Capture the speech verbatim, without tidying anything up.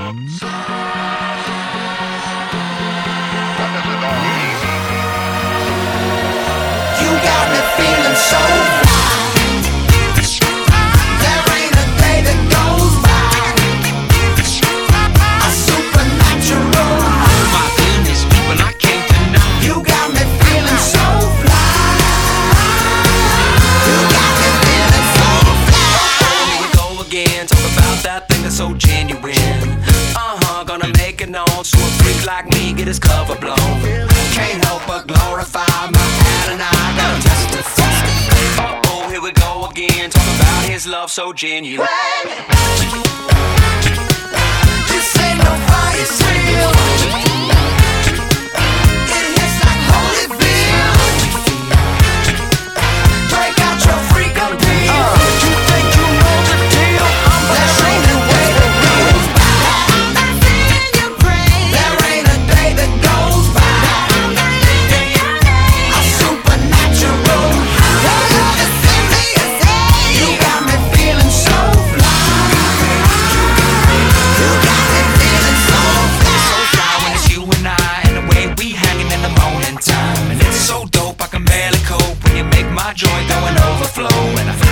You got me feeling so fly. There ain't a day that goes by. A supernatural high. Oh my goodness, people, I can't deny. You got me feeling so fly. You got me feeling so fly. Here we go again, talk about that thing that's so genuine. Uh-huh, gonna make it known so a freak like me get his cover blown. Can't help but glorify my Adonai, gotta testify. Uh-oh, here we go again, talk about his love so genuine. This ain't no fire sale. It hits like Holyfield. Break out your freak appeal. You think you know the deal? I'm There ain't a way that goes by. There ain't a day that goes by. A supernatural high. You got me feeling so fly. You got me feeling so so fly. fly when it's you and I, and the way we hanging in the morning time. And it's so dope, I can barely cope when you make my joy go and overflow. And I